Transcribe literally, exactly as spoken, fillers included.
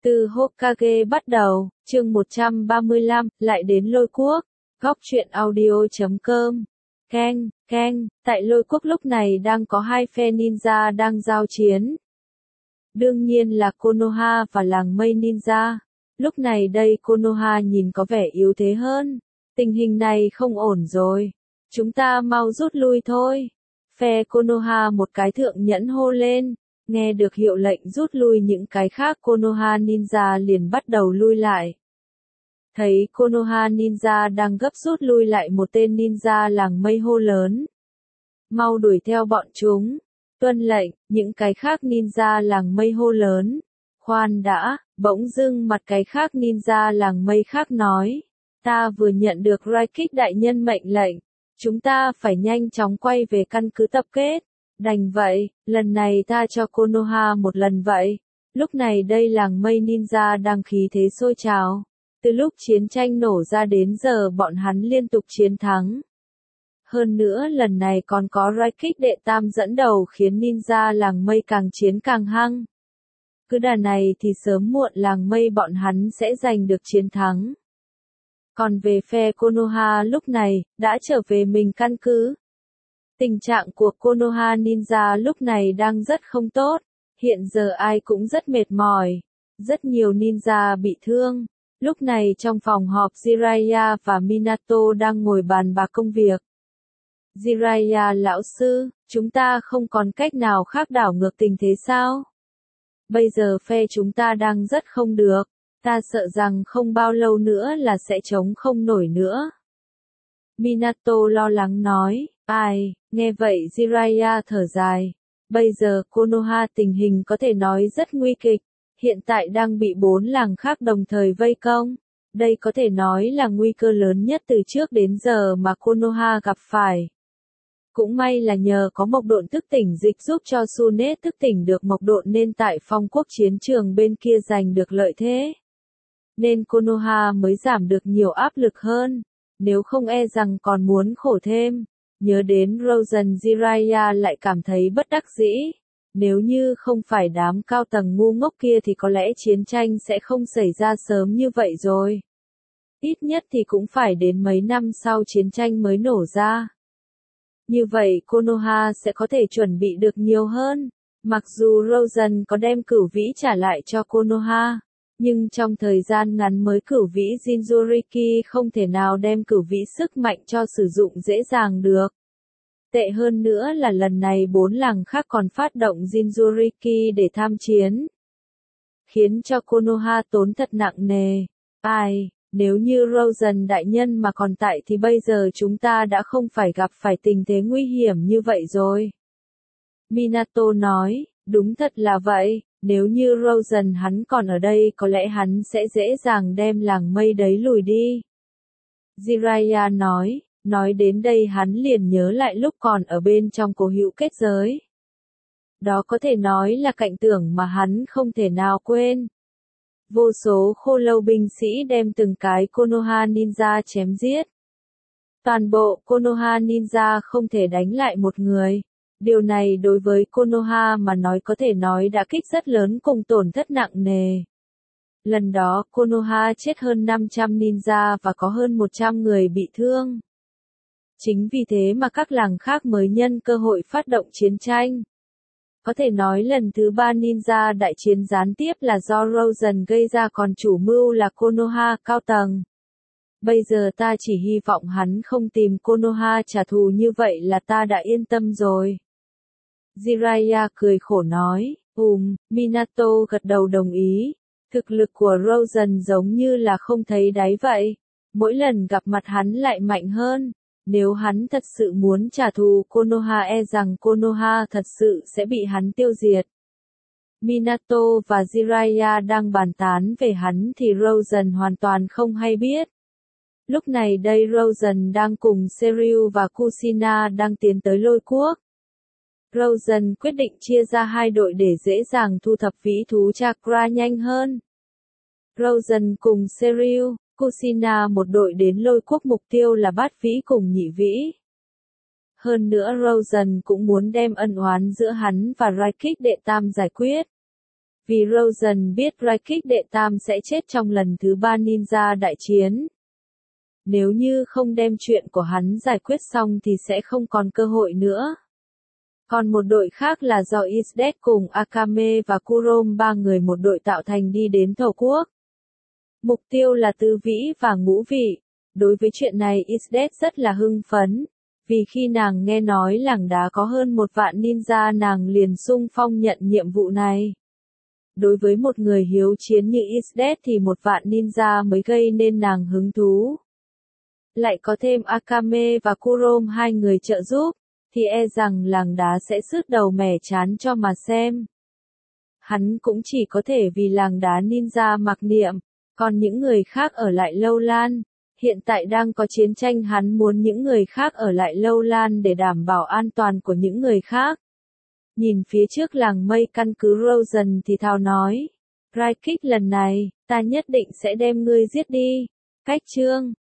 Từ Hokage bắt đầu, chương một trăm ba mươi lăm, lại đến Lôi Quốc, góc truyện audio chấm com. Keng, keng, tại Lôi Quốc lúc này đang có hai phe ninja đang giao chiến. Đương nhiên là Konoha và làng mây ninja. Lúc này đây Konoha nhìn có vẻ yếu thế hơn. Tình hình này không ổn rồi. Chúng ta mau rút lui thôi. Phe Konoha một cái thượng nhẫn hô lên. Nghe được hiệu lệnh rút lui, những cái khác Konoha ninja liền bắt đầu lui lại. Thấy Konoha ninja đang gấp rút lui lại, một tên ninja làng mây hô lớn. Mau đuổi theo bọn chúng. Tuân lệnh, những cái khác ninja làng mây hô lớn. Khoan đã, bỗng dưng mặt cái khác ninja làng mây khác nói. Ta vừa nhận được Raikik đại nhân mệnh lệnh. Chúng ta phải nhanh chóng quay về căn cứ tập kết. Đành vậy, lần này ta cho Konoha một lần vậy. Lúc này đây làng mây ninja đang khí thế sôi trào. Từ lúc chiến tranh nổ ra đến giờ bọn hắn liên tục chiến thắng. Hơn nữa lần này còn có Raikik đệ tam dẫn đầu khiến ninja làng mây càng chiến càng hăng. Cứ đà này thì sớm muộn làng mây bọn hắn sẽ giành được chiến thắng. Còn về phe Konoha lúc này, đã trở về mình căn cứ. Tình trạng của Konoha ninja lúc này đang rất không tốt, hiện giờ ai cũng rất mệt mỏi, rất nhiều ninja bị thương. Lúc này trong phòng họp Jiraiya và Minato đang ngồi bàn bạc công việc. Jiraiya lão sư, chúng ta không còn cách nào khác đảo ngược tình thế sao? Bây giờ phe chúng ta đang rất không được, ta sợ rằng không bao lâu nữa là sẽ chống không nổi nữa. Minato lo lắng nói. Ai, nghe vậy Jiraiya thở dài. Bây giờ Konoha tình hình có thể nói rất nguy kịch. Hiện tại đang bị bốn làng khác đồng thời vây công. Đây có thể nói là nguy cơ lớn nhất từ trước đến giờ mà Konoha gặp phải. Cũng may là nhờ có mộc độn thức tỉnh dịch giúp cho Sune thức tỉnh được mộc độn nên tại phong quốc chiến trường bên kia giành được lợi thế. Nên Konoha mới giảm được nhiều áp lực hơn. Nếu không e rằng còn muốn khổ thêm. Nhớ đến Rozen, Jiraiya lại cảm thấy bất đắc dĩ. Nếu như không phải đám cao tầng ngu ngốc kia thì có lẽ chiến tranh sẽ không xảy ra sớm như vậy rồi. Ít nhất thì cũng phải đến mấy năm sau chiến tranh mới nổ ra. Như vậy Konoha sẽ có thể chuẩn bị được nhiều hơn. Mặc dù Rozen có đem cửu vĩ trả lại cho Konoha. Nhưng trong thời gian ngắn mới cửu vĩ Jinchuriki không thể nào đem cửu vĩ sức mạnh cho sử dụng dễ dàng được. Tệ hơn nữa là lần này bốn làng khác còn phát động Jinchuriki để tham chiến. Khiến cho Konoha tốn thật nặng nề. Ai, nếu như Rozen đại nhân mà còn tại thì bây giờ chúng ta đã không phải gặp phải tình thế nguy hiểm như vậy rồi. Minato nói, đúng thật là vậy. Nếu như Rozen hắn còn ở đây có lẽ hắn sẽ dễ dàng đem làng mây đấy lùi đi. Jiraiya nói, nói đến đây hắn liền nhớ lại lúc còn ở bên trong cổ hữu kết giới. Đó có thể nói là cảnh tượng mà hắn không thể nào quên. Vô số khô lâu binh sĩ đem từng cái Konoha ninja chém giết. Toàn bộ Konoha ninja không thể đánh lại một người. Điều này đối với Konoha mà nói có thể nói đã kích rất lớn cùng tổn thất nặng nề. Lần đó Konoha chết hơn năm trăm ninja và có hơn một trăm người bị thương. Chính vì thế mà các làng khác mới nhân cơ hội phát động chiến tranh. Có thể nói lần thứ ba ninja đại chiến gián tiếp là do Rozen gây ra, còn chủ mưu là Konoha cao tầng. Bây giờ ta chỉ hy vọng hắn không tìm Konoha trả thù, như vậy là ta đã yên tâm rồi. Jiraiya cười khổ nói, ừm, Minato gật đầu đồng ý. Thực lực của Rozen giống như là không thấy đáy vậy. Mỗi lần gặp mặt hắn lại mạnh hơn. Nếu hắn thật sự muốn trả thù Konoha e rằng Konoha thật sự sẽ bị hắn tiêu diệt. Minato và Jiraiya đang bàn tán về hắn thì Rozen hoàn toàn không hay biết. Lúc này đây Rozen đang cùng Seryu và Kushina đang tiến tới Lôi Quốc. Rozen quyết định chia ra hai đội để dễ dàng thu thập vĩ thú chakra nhanh hơn. Rozen cùng Seryu, Kushina một đội đến Lôi Quốc, mục tiêu là bát vĩ cùng nhị vĩ. Hơn nữa Rozen cũng muốn đem ân oán giữa hắn và Raikik đệ tam giải quyết. Vì Rosen biết Raikik đệ tam sẽ chết trong lần thứ ba ninja đại chiến. Nếu như không đem chuyện của hắn giải quyết xong thì sẽ không còn cơ hội nữa. Còn một đội khác là do Isdet cùng Akame và Kurom ba người một đội tạo thành đi đến Thổ Quốc. Mục tiêu là Tứ Vĩ và Ngũ Vị. Đối với chuyện này Isdet rất là hưng phấn. Vì khi nàng nghe nói làng đá có hơn một vạn ninja nàng liền xung phong nhận nhiệm vụ này. Đối với một người hiếu chiến như Isdet thì một vạn ninja mới gây nên nàng hứng thú. Lại có thêm Akame và Kurom hai người trợ giúp, thì e rằng làng đá sẽ sứt đầu mẻ chán cho mà xem. Hắn cũng chỉ có thể vì làng đá ninja mặc niệm, còn những người khác ở lại Lâu Lan. Hiện tại đang có chiến tranh hắn muốn những người khác ở lại Lâu Lan để đảm bảo an toàn của những người khác. Nhìn phía trước làng mây căn cứ Rosen thì thào nói. Raikik lần này, ta nhất định sẽ đem ngươi giết đi. Cách chương